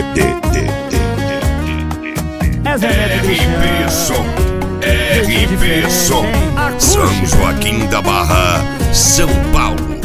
RP Som, RP Som, São Joaquim da Barra, São Paulo.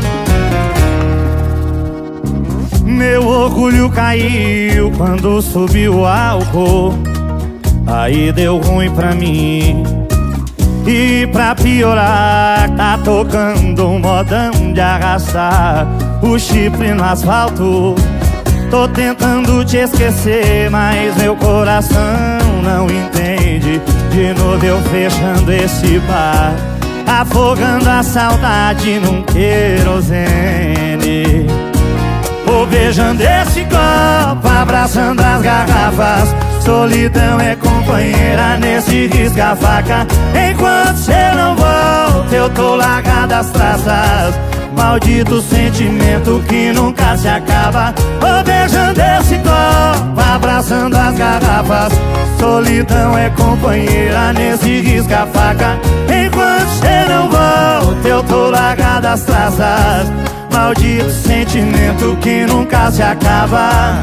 Meu orgulho caiu quando subiu o álcool, aí deu ruim pra mim. E pra piorar, tá tocando um modão de arrastar o chifre no asfalto. Tô tentando te esquecer, mas meu coração não entende. De novo eu fechando esse bar, afogando a saudade num querosene. Vou beijando esse copo, abraçando as garrafas. Solidão é companheira nesse risca-faca. Enquanto cê não volta, eu tô largado às traças. Maldito sentimento que nunca se acaba. Vou beijando esse copo, abraçando as garrafas. Solidão é companheira nesse risca-faca. Enquanto cê não volta, eu tô largado às traças. Maldito sentimento que nunca se acaba.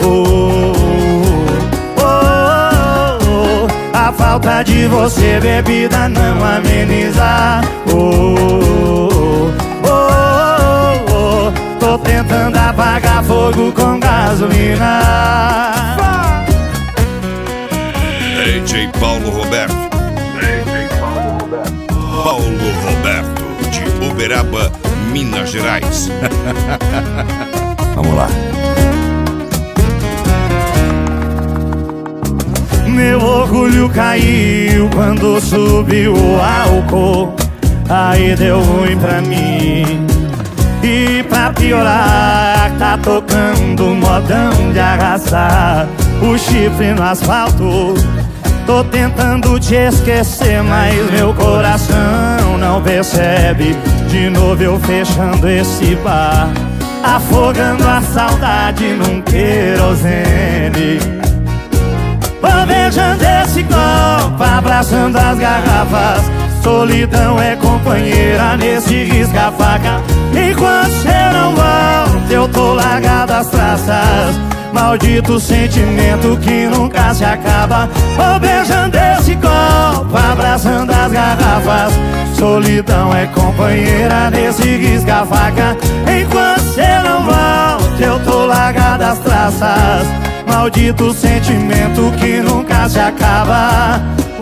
A falta de você, bebida, não ameniza. Tô tentando apagar fogo com gasolina. DJ Paulo Roberto. Paulo Roberto, de Uberaba, Minas Gerais. Vamos lá. Meu orgulho caiu quando subiu o álcool, aí deu ruim pra mim. E pra piorar, tá tocando um modão de arrastar o chifre no asfalto. Tô tentando te esquecer, mas meu coração não percebe. De novo eu fechando esse bar, afogando a saudade num querosene. Vou beijando esse copo, abraçando as garrafas. Solidão é companheira nesse risca-faca. Enquanto cê não volta, eu tô largado às traças. Maldito sentimento que nunca se acaba. Vou beijando esse copo, abraçando as garrafas. Solidão é companheira nesse risca-faca. Enquanto cê não volta, eu tô largado às traças. Maldito sentimento que nunca se acaba.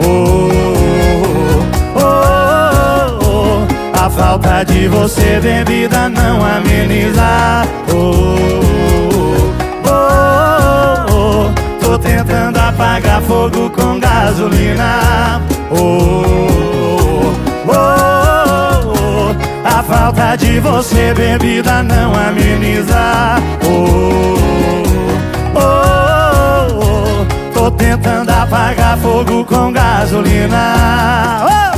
A falta de você, bebida, não ameniza. Tô tentando apagar fogo com gasolina. A falta de você, bebida, não ameniza. Tô tentando apagar fogo com gasolina.